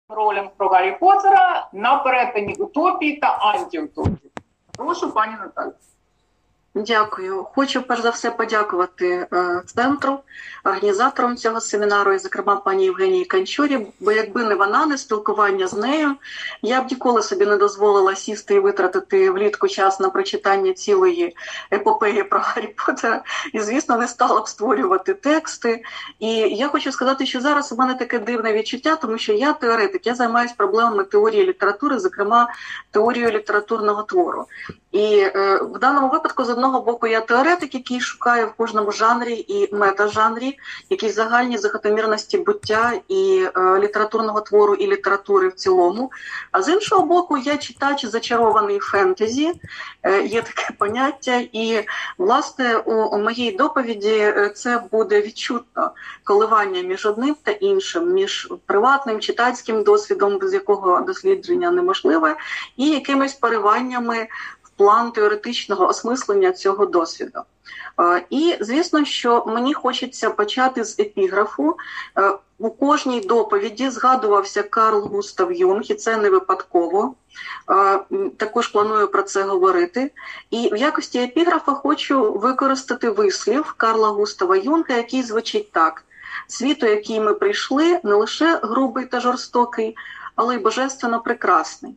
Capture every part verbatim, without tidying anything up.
Ролінг про Гаррі Поттера на перетині утопії та антиутопії. Прошу, пані Наталі. Дякую. Хочу перш за все подякувати е, центру, організаторам цього семінару, і, зокрема, пані Євгенії Канчурі, бо якби не вона, не спілкування з нею, я б ніколи собі не дозволила сісти і витратити влітку час на прочитання цілої епопеї про Гаррі Поттера, і, звісно, не стала б створювати тексти. І я хочу сказати, що зараз у мене таке дивне відчуття, тому що я теоретик, я займаюся проблемами теорії літератури, зокрема, теорією літературного твору. І е, в даному випадку, з одного боку, я теоретик, який шукає в кожному жанрі і метажанрі якісь загальні закономірності буття і е, літературного твору, і літератури в цілому. А з іншого боку, я читач зачарований фентезі, е, є таке поняття. І, власне, у, у моїй доповіді це буде відчутно коливання між одним та іншим, між приватним читацьким досвідом, без якого дослідження неможливе, і якимись пориваннями план теоретичного осмислення цього досвіду. І, звісно, що мені хочеться почати з епіграфу. У кожній доповіді згадувався Карл Густав Юнг, і це не випадково. Також планую про це говорити. І в якості епіграфа хочу використати вислів Карла Густава Юнга, який звучить так. «Світ, у який ми прийшли, не лише грубий та жорстокий, але й божественно прекрасний».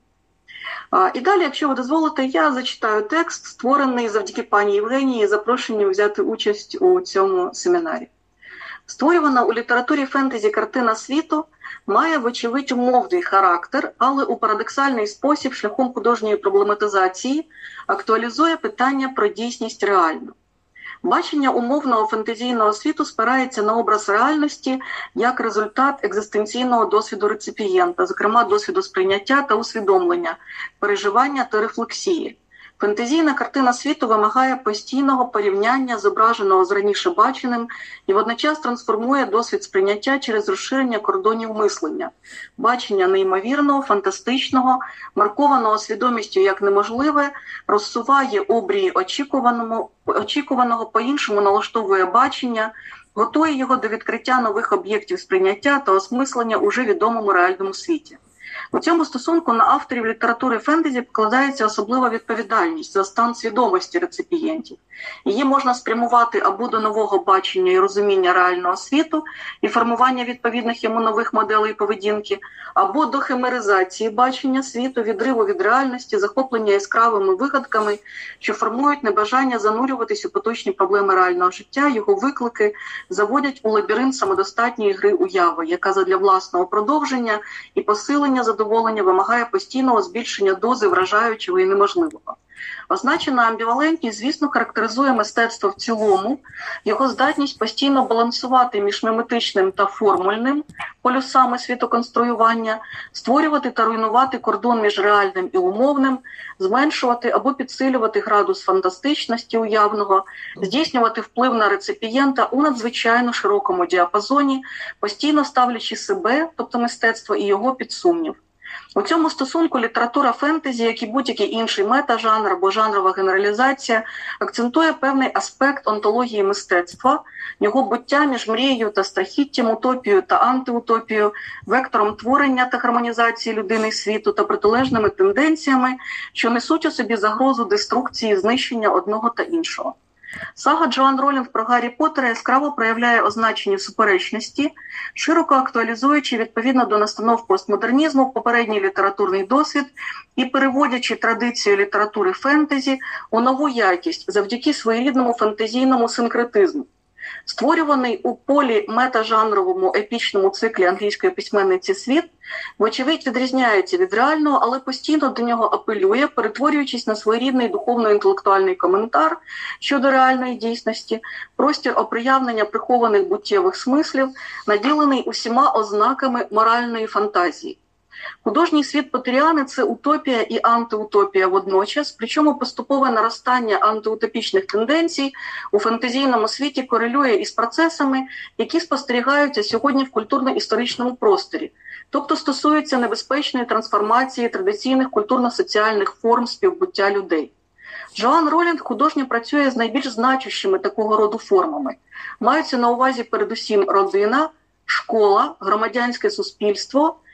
І далі, якщо ви дозволите, я зачитаю текст, створений завдяки пані Євгенії, запрошенню взяти участь у цьому семінарі. Створювана у літературі фентезі картина світу має, вочевидь, умовний характер, але у парадоксальний спосіб шляхом художньої проблематизації актуалізує питання про дійсність реальну. Бачення умовного фантазійного світу спирається на образ реальності як результат екзистенційного досвіду реципієнта, зокрема досвіду сприйняття та усвідомлення, переживання та рефлексії. Фантазійна картина світу вимагає постійного порівняння зображеного з раніше баченим і водночас трансформує досвід сприйняття через розширення кордонів мислення, бачення неймовірного, фантастичного, маркованого свідомістю як неможливе, розсуває обрії очікуваного, очікуваного по-іншому налаштовує бачення, готує його до відкриття нових об'єктів сприйняття та осмислення уже відомому реальному світі. У цьому стосунку на авторів літератури фентезі покладається особлива відповідальність за стан свідомості реципієнтів. Її можна спрямувати або до нового бачення і розуміння реального світу і формування відповідних йому нових моделей поведінки, або до химеризації бачення світу, відриву від реальності, захоплення яскравими вигадками, що формують небажання занурюватись у поточні проблеми реального життя, його виклики заводять у лабіринт самодостатньої гри уяви, яка задля власного продовження і посилення задоволення вимагає постійного збільшення дози вражаючого і неможливого. Означена амбівалентність, звісно, характеризує мистецтво в цілому, його здатність постійно балансувати між міметичним та формульним полюсами світоконструювання, створювати та руйнувати кордон між реальним і умовним, зменшувати або підсилювати градус фантастичності уявного, здійснювати вплив на реципієнта у надзвичайно широкому діапазоні, постійно ставлячи себе, тобто мистецтво, і його під сумнів. У цьому стосунку література фентезі, як і будь-який інший метажанр або жанрова генералізація, акцентує певний аспект онтології мистецтва, його буття між мрією та страхіттям, утопією та антиутопією, вектором творення та гармонізації людини і світу та протилежними тенденціями, що несуть у собі загрозу деструкції, знищення одного та іншого. Сага Джоан Ролінг про Гаррі Поттера яскраво проявляє означені суперечності, широко актуалізуючи відповідно до настанов постмодернізму попередній літературний досвід і переводячи традицію літератури фентезі у нову якість завдяки своєрідному фантазійному синкретизму. Створюваний у полі метажанровому епічному циклі англійської письменниці «Світ», вочевидь відрізняється від реального, але постійно до нього апелює, перетворюючись на своєрідний духовно-інтелектуальний коментар щодо реальної дійсності, простір оприявнення прихованих буттєвих смислів, наділений усіма ознаками моральної фантазії. Художній світ Поттеріани – це утопія і антиутопія водночас, причому поступове наростання антиутопічних тенденцій у фантазійному світі корелює із процесами, які спостерігаються сьогодні в культурно-історичному просторі, тобто стосуються небезпечної трансформації традиційних культурно-соціальних форм співбуття людей. Джоан Ролінг художньо працює з найбільш значущими такого роду формами. Маються на увазі передусім родина, школа, громадянське суспільство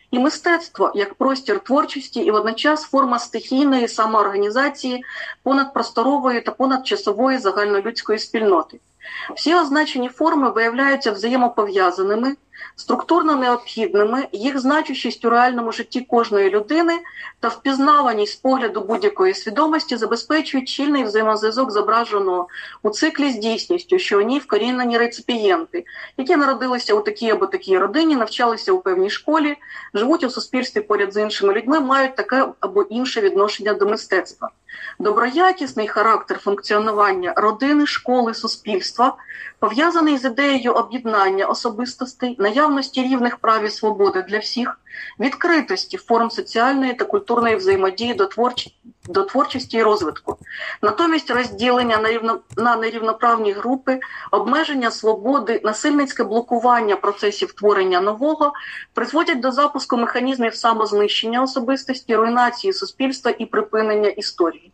і мистецтво як простір творчості і водночас форма стихійної самоорганізації понадпросторової та понадчасової загальнолюдської спільноти. Всі означені форми виявляються взаємопов'язаними, структурно необхідними, їх значущість у реальному житті кожної людини та впізнаваність з погляду будь-якої свідомості забезпечують щільний взаємозв'язок зображеного у циклі з дійсністю, що у ній вкорінені реципієнти, які народилися у такій або такій родині, навчалися у певній школі, живуть у суспільстві поряд з іншими людьми, мають таке або інше відношення до мистецтва. Доброякісний характер функціонування родини, школи, суспільства пов'язаний з ідеєю об'єднання особистостей, наявності рівних прав і свободи для всіх, відкритості форм соціальної та культурної взаємодії до, творч... до творчості і розвитку. Натомість розділення на, рівно... на нерівноправні групи, обмеження свободи, насильницьке блокування процесів творення нового призводять до запуску механізмів самознищення особистості, руйнації суспільства і припинення історії.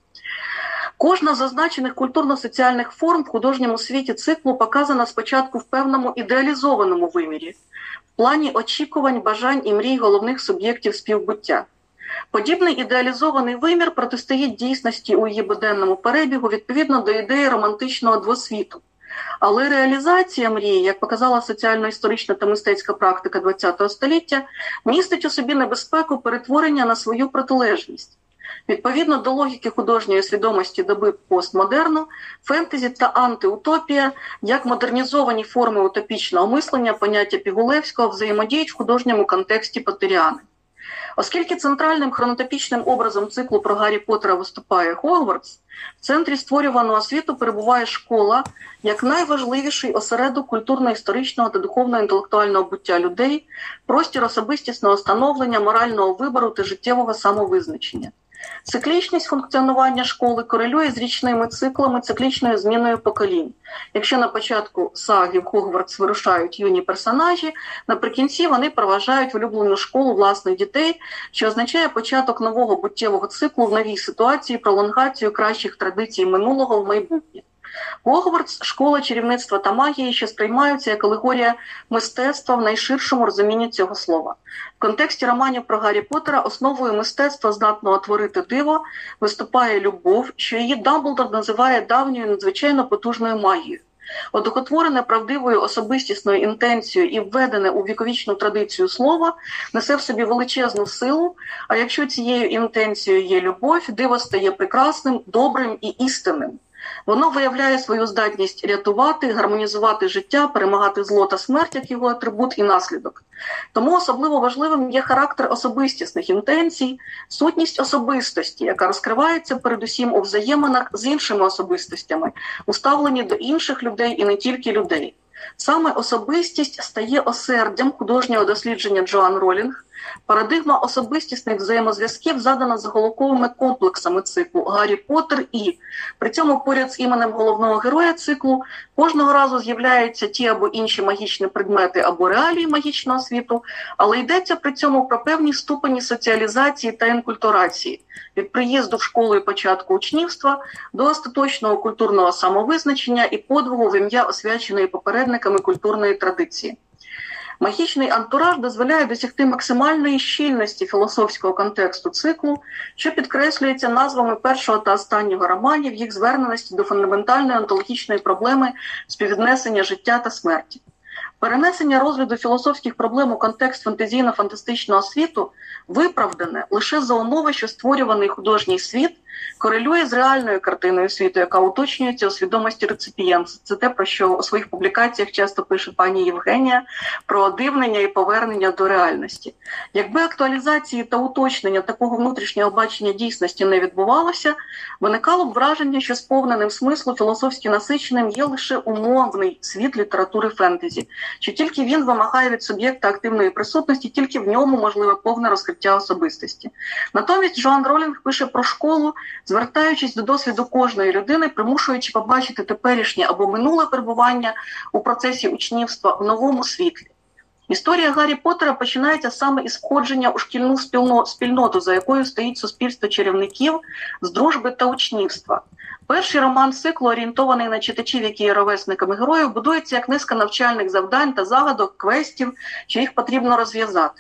Кожна з зазначених культурно-соціальних форм в художньому світі циклу показана спочатку в певному ідеалізованому вимірі, в плані очікувань, бажань і мрій головних суб'єктів співбуття. Подібний ідеалізований вимір протистоїть дійсності у її буденному перебігу відповідно до ідеї романтичного двосвіту. Але реалізація мрії, як показала соціально-історична та мистецька практика ХХ століття, містить у собі небезпеку перетворення на свою протилежність. Відповідно до логіки художньої свідомості доби постмодерну, фентезі та антиутопія, як модернізовані форми утопічного мислення, поняття Пігулевського, взаємодіють в художньому контексті Поттеріани. Оскільки центральним хронотопічним образом циклу про Гаррі Поттера виступає Хогвартс, в центрі створюваного світу перебуває школа як найважливіший осередок культурно-історичного та духовно-інтелектуального буття людей, простір особистісного становлення, морального вибору та життєвого самовизначення. Циклічність функціонування школи корелює з річними циклами, циклічною зміною поколінь. Якщо на початку саги в Хогвартс вирушають юні персонажі, наприкінці вони проважають в улюблену школу власних дітей, що означає початок нового буттєвого циклу в новій ситуації, пролонгацію кращих традицій минулого в майбутнє. Хогвартс – школа чарівництва та магії, що сприймаються як алегорія мистецтва в найширшому розумінні цього слова. В контексті романів про Гаррі Поттера основою мистецтва, здатного творити диво, виступає любов, що її Дамблдор називає давньою надзвичайно потужною магією. Одухотворене правдивою особистісною інтенцією і введене у віковічну традицію слова несе в собі величезну силу, а якщо цією інтенцією є любов, диво стає прекрасним, добрим і істинним. Воно виявляє свою здатність рятувати, гармонізувати життя, перемагати зло та смерть як його атрибут і наслідок. Тому особливо важливим є характер особистісних інтенцій, сутність особистості, яка розкривається передусім у взаєминах з іншими особистостями, у ставленні до інших людей і не тільки людей. Саме особистість стає осердям художнього дослідження Джоан Ролінг. Парадигма особистісних взаємозв'язків задана заголовковими комплексами циклу «Гаррі Поттер» і, при цьому поряд з іменем головного героя циклу, кожного разу з'являються ті або інші магічні предмети або реалії магічного світу, але йдеться при цьому про певні ступені соціалізації та інкультурації, від приїзду в школу і початку учнівства до остаточного культурного самовизначення і подвигу в ім'я освяченої попередниками культурної традиції. Магічний антураж дозволяє досягти максимальної щільності філософського контексту циклу, що підкреслюється назвами першого та останнього романів, їх зверненості до фундаментальної онтологічної проблеми співвіднесення життя та смерті. Перенесення розгляду філософських проблем у контекст фантазійно-фантастичного світу виправдане лише за умови, що створюваний художній світ корелює з реальною картиною світу, яка уточнюється у свідомості реципієнта. Це те, про що у своїх публікаціях часто пише пані Євгенія, про одивлення і повернення до реальності. Якби актуалізації та уточнення такого внутрішнього бачення дійсності не відбувалося, виникало б враження, що сповненим смислу філософськи насиченим є лише умовний світ літератури фентезі, що тільки він вимагає від суб'єкта активної присутності, тільки в ньому можливе повне розкриття особистості. Натомість Джоан Ролінг пише про школу, звертаючись до досвіду кожної людини, примушуючи побачити теперішнє або минуле перебування у процесі учнівства в новому світлі. Історія Гаррі Поттера починається саме із входження у шкільну спільноту, за якою стоїть суспільство чарівників з дружби та учнівства. Перший роман циклу, орієнтований на читачів, які є ровесниками героїв, будується як низка навчальних завдань та загадок, квестів, що їх потрібно розв'язати.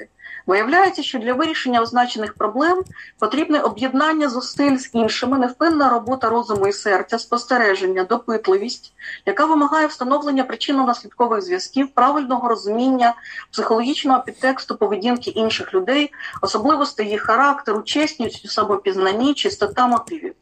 Виявляється, що для вирішення означених проблем потрібне об'єднання зусиль з іншими, невпинна робота розуму і серця, спостереження, допитливість, яка вимагає встановлення причинно-наслідкових зв'язків, правильного розуміння психологічного підтексту поведінки інших людей, особливостей їх характеру, чесність у самопізнанні, чистота мотивів.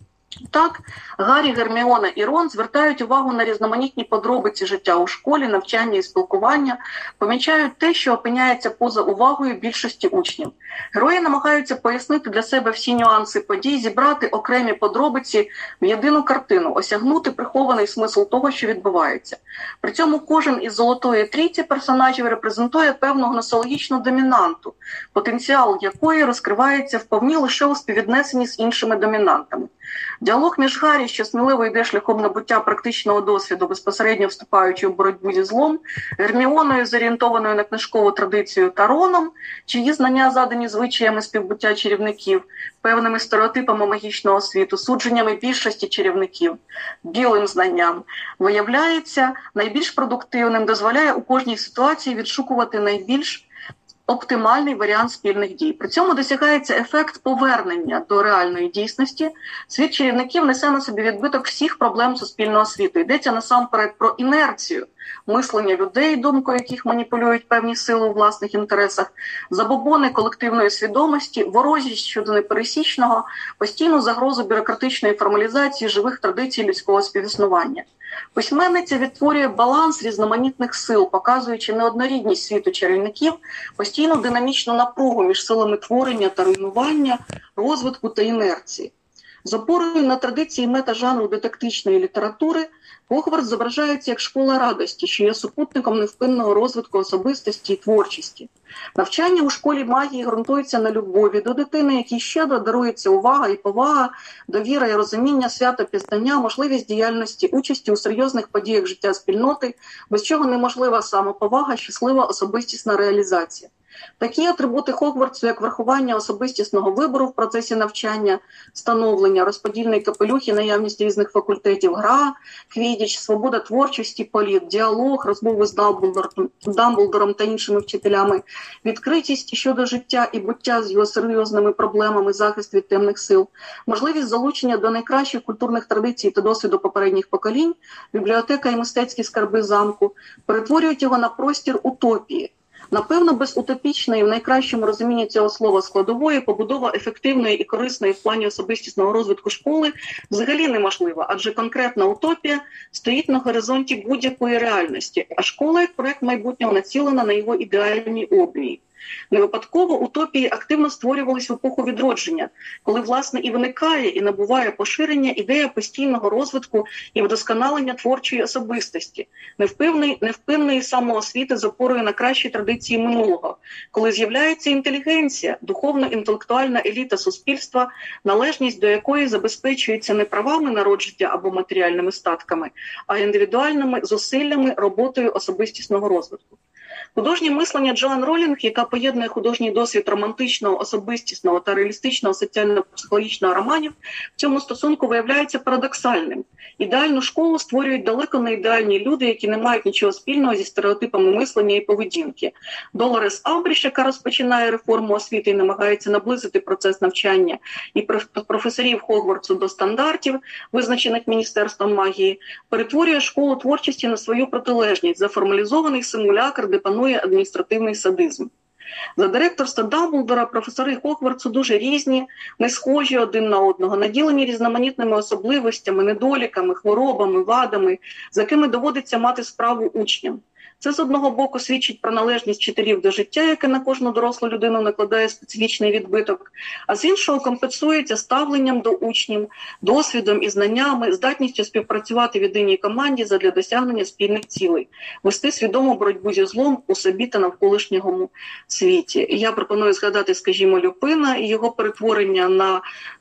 Так, Гаррі, Герміона і Рон звертають увагу на різноманітні подробиці життя у школі, навчання і спілкування, помічають те, що опиняється поза увагою більшості учнів. Герої намагаються пояснити для себе всі нюанси подій, зібрати окремі подробиці в єдину картину, осягнути прихований смисл того, що відбувається. При цьому кожен із золотої трійці персонажів репрезентує певну гносеологічну домінанту, потенціал якої розкривається вповні лише у співвіднесенні з іншими домінантами. Діалог між Гаррі, що сміливо йде шляхом набуття практичного досвіду, безпосередньо вступаючи в боротьбу зі злом, Герміоною, зорієнтованою на книжкову традицію, та Роном, чиї знання задані звичаями співбуття чарівників, певними стереотипами магічного світу, судженнями більшості чарівників, білим знанням, виявляється найбільш продуктивним, дозволяє у кожній ситуації відшукувати найбільш оптимальний варіант спільних дій. При цьому досягається ефект повернення до реальної дійсності. Світ чарівників несе на собі відбиток всіх проблем суспільного світу. Йдеться насамперед про інерцію мислення людей, думкою яких маніпулюють певні сили у власних інтересах, забобони колективної свідомості, ворожість щодо непересічного, постійну загрозу бюрократичної формалізації живих традицій людського співіснування. Письменниця відтворює баланс різноманітних сил, показуючи неоднорідність світу чарівників, постійну динамічну напругу між силами творення та руйнування, розвитку та інерції. З опорою на традиції метажанру детектичної літератури Хогвартс зображається як школа радості, що є супутником невпинного розвитку особистості і творчості. Навчання у школі магії ґрунтується на любові до дитини, якій щедро дарується увага і повага, довіра і розуміння, свято пізнання, можливість діяльності, участі у серйозних подіях життя спільноти, без чого неможлива самоповага, щаслива особистісна реалізація. Такі атрибути Хогвартсу, як врахування особистісного вибору в процесі навчання, становлення, розподільний капелюх і наявність різних факультетів, гра, квідіч, свобода творчості, політ, діалог, розмови з Дамблдором, Дамблдором та іншими вчителями, відкритість щодо життя і буття з його серйозними проблемами, захист від темних сил, можливість залучення до найкращих культурних традицій та досвіду попередніх поколінь, бібліотека і мистецькі скарби замку, перетворюють його на простір утопії. Напевно, без утопічної, в найкращому розумінні цього слова складової, побудова ефективної і корисної в плані особистісного розвитку школи взагалі неможлива, адже конкретна утопія стоїть на горизонті будь-якої реальності, а школа як проект майбутнього націлена на його ідеальній обрії. Не випадково утопії активно створювались в епоху відродження, коли, власне, і виникає, і набуває поширення ідея постійного розвитку і вдосконалення творчої особистості, невпинної, невпинної самоосвіти з опорою на кращі традиції минулого, коли з'являється інтелігенція, духовно-інтелектуальна еліта суспільства, належність до якої забезпечується не правами народження або матеріальними статками, а індивідуальними зусиллями, роботою особистісного розвитку. Художнє мислення Джоан Ролінг, яка поєднує художній досвід романтичного, особистісного та реалістичного соціально-психологічного романів, в цьому стосунку виявляється парадоксальним. Ідеальну школу створюють далеко не ідеальні люди, які не мають нічого спільного зі стереотипами мислення і поведінки. Долорес Амбріш, яка розпочинає реформу освіти і намагається наблизити процес навчання і професорів Хогвартсу до стандартів, визначених Міністерством магії, перетворює школу творчості на свою протилежність, заформалізований симулякр, де панує адміністративний садизм. За директорства Дамблдора професори Хогвартсу дуже різні, не схожі один на одного, наділені різноманітними особливостями, недоліками, хворобами, вадами, з якими доводиться мати справу учням. Це, з одного боку, свідчить про належність вчителів до життя, яке на кожну дорослу людину накладає специфічний відбиток, а з іншого компенсується ставленням до учнів, досвідом і знаннями, здатністю співпрацювати в єдиній команді задля досягнення спільних цілей, вести свідому боротьбу зі злом у собі та навколишньому світі. І я пропоную згадати, скажімо, Люпина і його перетворення на е,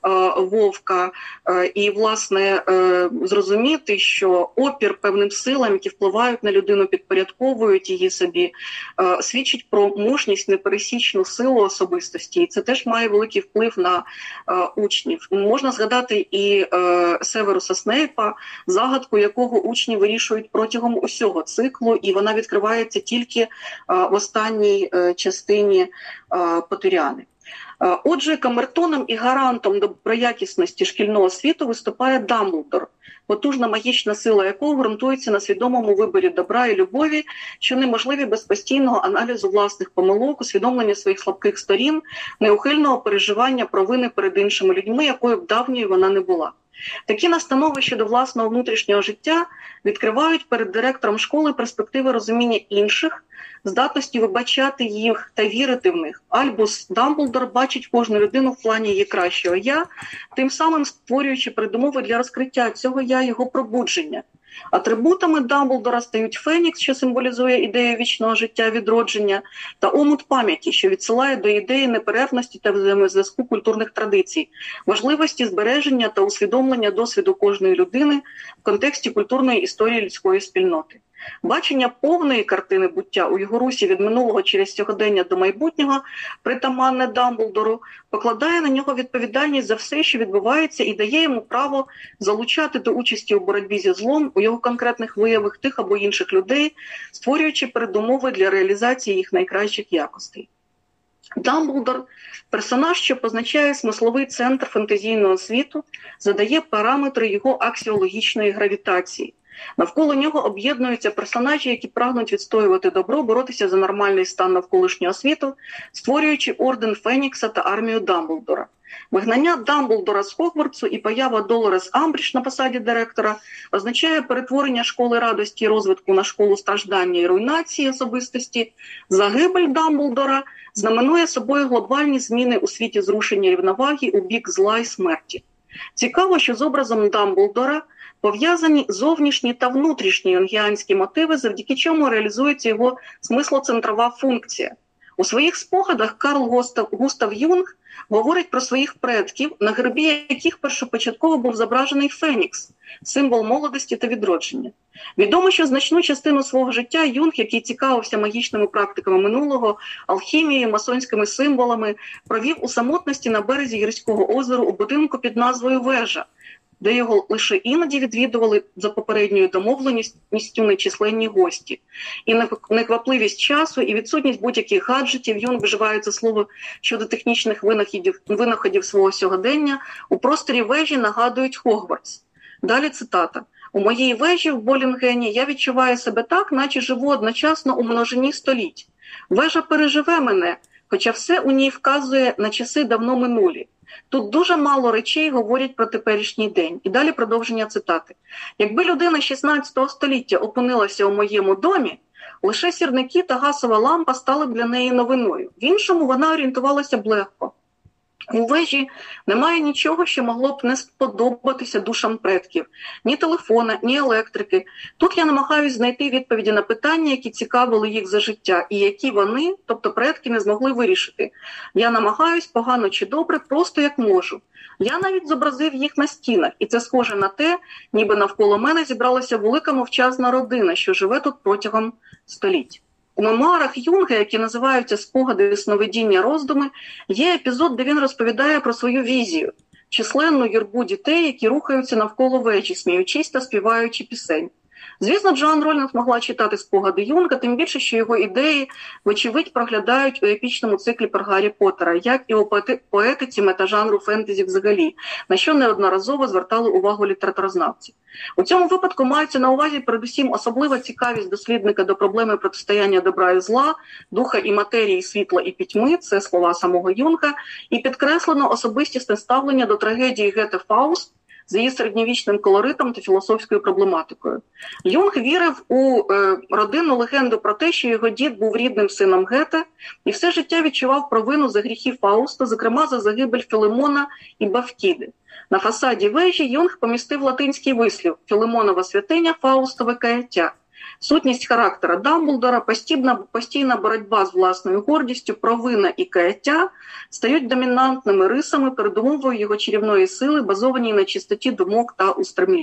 вовка, е, і, власне, е, зрозуміти, що опір певним силам, які впливають на людину, підпорядковують приховують її собі, свідчить про мужність, непересічну силу особистості. І це теж має великий вплив на учнів. Можна згадати і Северуса Снейпа, загадку якого учні вирішують протягом усього циклу, і вона відкривається тільки в останній частині Потуряни. Отже, камертоном і гарантом доброякісності шкільного світу виступає Дамблдор, потужна магічна сила якого ґрунтується на свідомому виборі добра і любові, що неможливі без постійного аналізу власних помилок, усвідомлення своїх слабких сторін, неухильного переживання провини перед іншими людьми, якою б давньою вона не була. Такі настанови щодо власного внутрішнього життя відкривають перед директором школи перспективи розуміння інших, здатності вибачати їх та вірити в них. Альбус Дамблдор бачить кожну людину в плані її кращого «я», тим самим створюючи передумови для розкриття цього «я», його пробудження. Атрибутами Дамблдора стають Фенікс, що символізує ідею вічного життя, відродження, та омут пам'яті, що відсилає до ідеї неперервності та взаємозв'язку культурних традицій, важливості збереження та усвідомлення досвіду кожної людини в контексті культурної історії людської спільноти. Бачення повної картини буття у його русі від минулого через сьогодення до майбутнього, притаманне Дамблдору, покладає на нього відповідальність за все, що відбувається, і дає йому право залучати до участі у боротьбі зі злом у його конкретних виявах тих або інших людей, створюючи передумови для реалізації їх найкращих якостей. Дамблдор – персонаж, що позначає смисловий центр фантазійного світу, задає параметри його аксіологічної гравітації. Навколо нього об'єднуються персонажі, які прагнуть відстоювати добро, боротися за нормальний стан навколишнього світу, створюючи орден Фенікса та армію Дамблдора. Вигнання Дамблдора з Хогвартсу і поява Долорес Амбрідж на посаді директора означає перетворення школи радості і розвитку на школу страждання і руйнації особистості. Загибель Дамблдора знаменує собою глобальні зміни у світі зрушення рівноваги у бік зла й смерті. Цікаво, що з образом Дамблдора пов'язані зовнішні та внутрішні юнгіанські мотиви, завдяки чому реалізується його смислоцентрова функція. У своїх спогадах Карл Густав, Густав Юнг говорить про своїх предків, на гербі яких першопочатково був зображений Фенікс, символ молодості та відродження. Відомо, що значну частину свого життя Юнг, який цікавився магічними практиками минулого, алхімією, масонськими символами, провів у самотності на березі Гірського озера у будинку під назвою Вежа, де його лише іноді відвідували за попередньою домовленістю нечисленні гості. І неквапливість часу, і відсутність будь-яких гаджетів, Юнг вживає це слово щодо технічних винаходів, винаходів свого сьогодення, у просторі вежі нагадують Хогвартс. Далі цитата. «У моїй вежі в Болінгені я відчуваю себе так, наче живу одночасно у множині століть. Вежа переживе мене, хоча все у ній вказує на часи давно минулі. Тут дуже мало речей говорять про теперішній день». І далі продовження цитати. «Якби людина шістнадцятого століття опинилася у моєму домі, лише сірники та газова лампа стали б для неї новиною. В іншому вона орієнтувалася б легко. У вежі немає нічого, що могло б не сподобатися душам предків. Ні телефона, ні електрики. Тут я намагаюся знайти відповіді на питання, які цікавили їх за життя, і які вони, тобто предки, не змогли вирішити. Я намагаюсь, погано чи добре, просто як можу. Я навіть зобразив їх на стінах, і це схоже на те, ніби навколо мене зібралася велика мовчазна родина, що живе тут протягом століть». У мемуарах Юнга, які називаються «Спогади, сновидіння, роздуми», є епізод, де він розповідає про свою візію – численну юрбу дітей, які рухаються навколо вежі, сміючись та співаючи пісень. Звісно, Джоан Ролінг могла читати спогади Юнга, тим більше, що його ідеї, вочевидь, проглядають у епічному циклі про Гаррі Поттера, як і у поетиці метажанру фентезі взагалі, на що неодноразово звертали увагу літературознавці. У цьому випадку мається на увазі передусім особлива цікавість дослідника до проблеми протистояння добра і зла, духа і матерії, світла і пітьми, це слова самого Юнга, і підкреслено особистісне ставлення до трагедії Гете Фауст, з її середньовічним колоритом та філософською проблематикою. Юнг вірив у е, родинну легенду про те, що його дід був рідним сином Гете, і все життя відчував провину за гріхи Фауста, зокрема за загибель Філемона і Бавкіди. На фасаді вежі Юнг помістив латинський вислів «Філемонова святиня, Фаустове каяття». Сутність характера Дамблдора, постійна, постійна боротьба з власною гордістю, провина і каяття стають домінантними рисами, передумовою його чарівної сили, базованій на чистоті думок та устремлінь.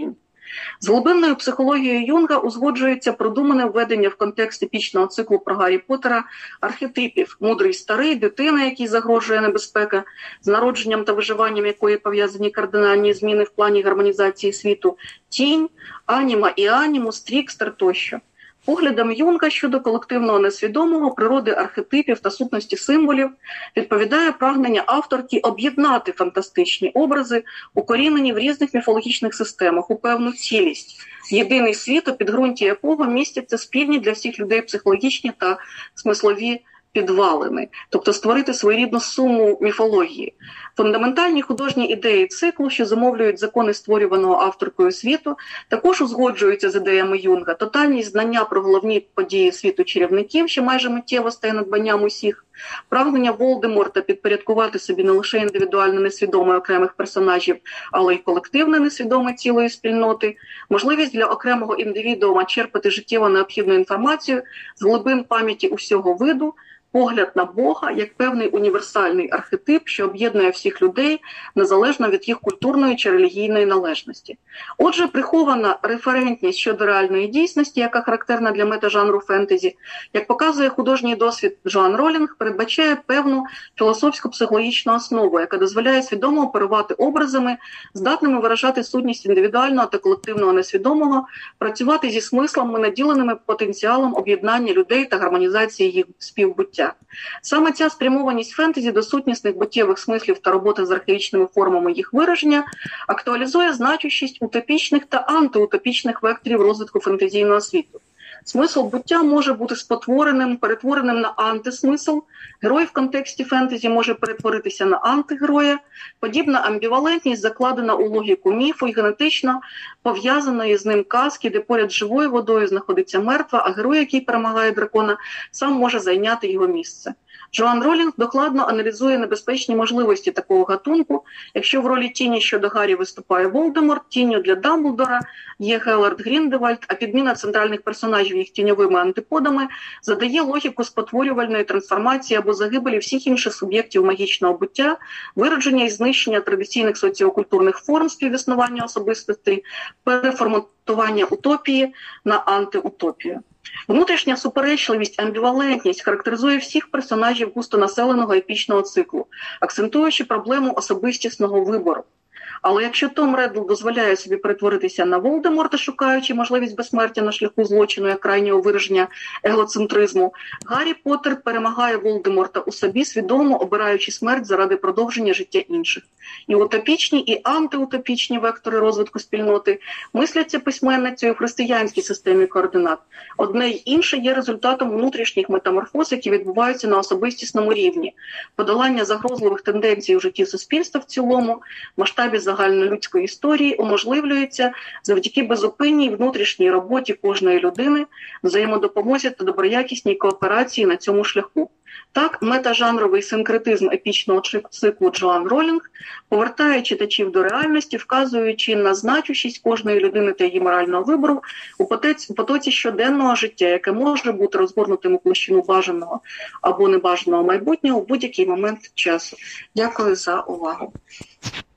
З глибинною психологією Юнга узгоджується продумане введення в контекст епічного циклу про Гаррі Поттера архетипів: мудрий старий, дитина, якій загрожує небезпека, з народженням та виживанням якої пов'язані кардинальні зміни в плані гармонізації світу, тінь, аніма і анімус, трікстер тощо. Поглядам Юнга щодо колективного несвідомого, природи архетипів та сутності символів відповідає прагнення авторки об'єднати фантастичні образи, укорінені в різних міфологічних системах, у певну цілість, єдиний світ, у підґрунті якого містяться спільні для всіх людей психологічні та смислові підвалини, тобто створити своєрідну суму міфології. Фундаментальні художні ідеї циклу, що зумовлюють закони створюваного авторкою світу, також узгоджуються з ідеями Юнга. Тотальність знання про головні події світу чарівників, що майже миттєво стає надбанням усіх, прагнення Волдеморта підпорядкувати собі не лише індивідуально несвідоме окремих персонажів, але й колективне несвідоме цілої спільноти, можливість для окремого індивідуума черпати життєво необхідну інформацію з глибин пам'яті усього виду, погляд на Бога як певний універсальний архетип, що об'єднує всіх людей, незалежно від їх культурної чи релігійної належності. Отже, прихована референтність щодо реальної дійсності, яка характерна для метажанру фентезі, як показує художній досвід Джоан Ролінг, передбачає певну філософсько-психологічну основу, яка дозволяє свідомо оперувати образами, здатними виражати сутність індивідуального та колективного несвідомого, працювати зі смислами, наділеними потенціалом об'єднання людей та гармонізації їх співбуття. Саме ця спрямованість фентезі до сутнісних буттєвих смислів та роботи з архаїчними формами їх вираження актуалізує значущість утопічних та антиутопічних векторів розвитку фентезійного світу. Смисл буття може бути спотвореним, перетвореним на антисмисл, герой в контексті фентезі може перетворитися на антигероя, подібна амбівалентність закладена у логіку міфу і генетично пов'язаної з ним казки, де поряд з живою водою знаходиться мертва, а герой, який перемагає дракона, сам може зайняти його місце. Джоан Ролінг докладно аналізує небезпечні можливості такого гатунку. Якщо в ролі тіні щодо Гаррі виступає Волдеморт, тінню для Дамблдора є Гелард Гріндевальд, а підміна центральних персонажів їх тіньовими антиподами задає логіку спотворювальної трансформації або загибелі всіх інших суб'єктів магічного буття, виродження і знищення традиційних соціокультурних форм співіснування особистостей, переформатування утопії на антиутопію. Внутрішня суперечливість, амбівалентність характеризує всіх персонажів густонаселеного епічного циклу, акцентуючи проблему особистісного вибору. Але якщо Том Реддл дозволяє собі перетворитися на Волдеморта, шукаючи можливість безсмертя на шляху злочину як крайнього вираження егоцентризму, Гаррі Поттер перемагає Волдеморта у собі, свідомо обираючи смерть заради продовження життя інших. І утопічні, і антиутопічні вектори розвитку спільноти мисляться письменницею в християнській системі координат. Одне й інше є результатом внутрішніх метаморфоз, які відбуваються на особистісному рівні. Подолання загрозливих тенденцій у житті суспільства в цілому, в масштабі загальнолюдської історії уможливлюється завдяки безупинній внутрішній роботі кожної людини, взаємодопомозі та доброякісній кооперації на цьому шляху. Так, метажанровий синкретизм епічного циклу Джоан Ролінг повертає читачів до реальності, вказуючи на значущість кожної людини та її морального вибору у потоці щоденного життя, яке може бути розгорнутим у площину бажаного або небажаного майбутнього у будь-який момент часу. Дякую за увагу.